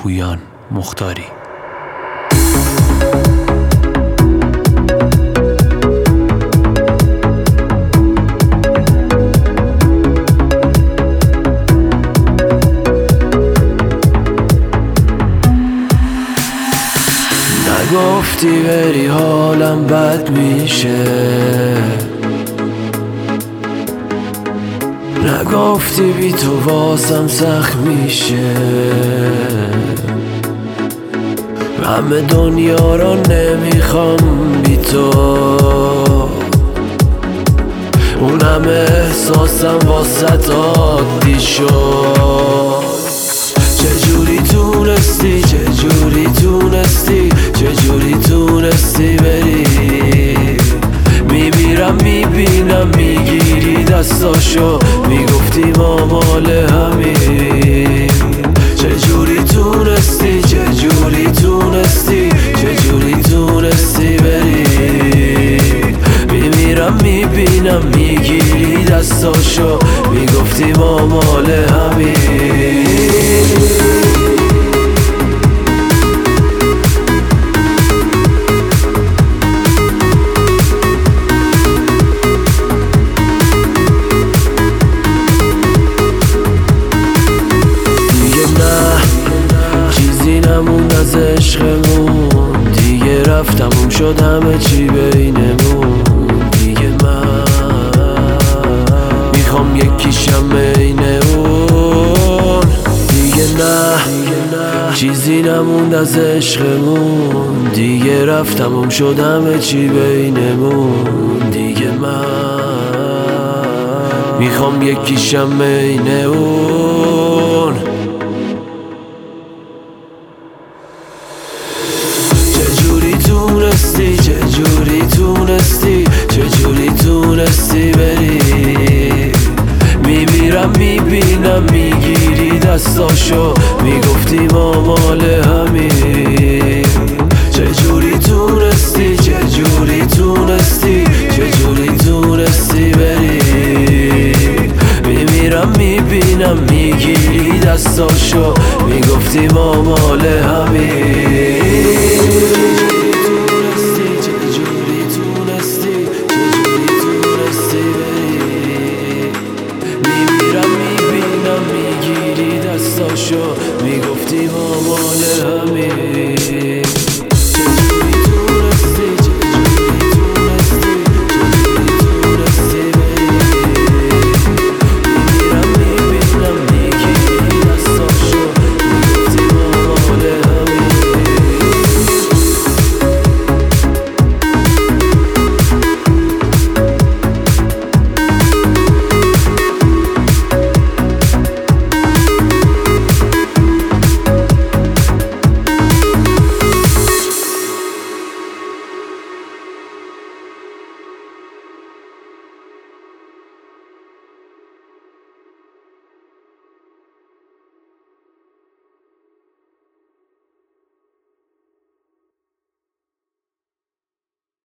پویان مختاری. نگفتی بری حالم بد میشه، نگفتی بی تو واسم سخت میشه. همه دنیا رو نمیخوام بی تو، اون همه احساسم واسط عادی شد. چجوری تونستی، چجوری تونستی، چجوری تونستی بری؟ میمیرم میبینم میگیری دستاشو، میگفتی ما مال همین. چجوری تونستی، چجوری تونستی، چجوری تونستی بری؟ میمیرم میبینم میگیری دستاشو، میگفتی ما مال همین. نمون از عشقمون، دیگه رفتم شد همه چی بینمون. دیگه من میخوام یکیشم بین اون. دیگه نه چیزی نموند از عشقمون، دیگه رفتم شد همه چی بینمون. دیگه من میخوام یکیشم بین اون. چجوری تونستی، چجوری تونستی، چجوری تونستی بری؟ میمیرم میبینم میگیری دستاشو، میگفتی ما مال همین. چجوری تونستی، چجوری تونستی، چجوری تونستی بری؟ میمیرم میبینم میگیری دستاشو، میگفتی ما مال همین. میگفتی ما مال همین.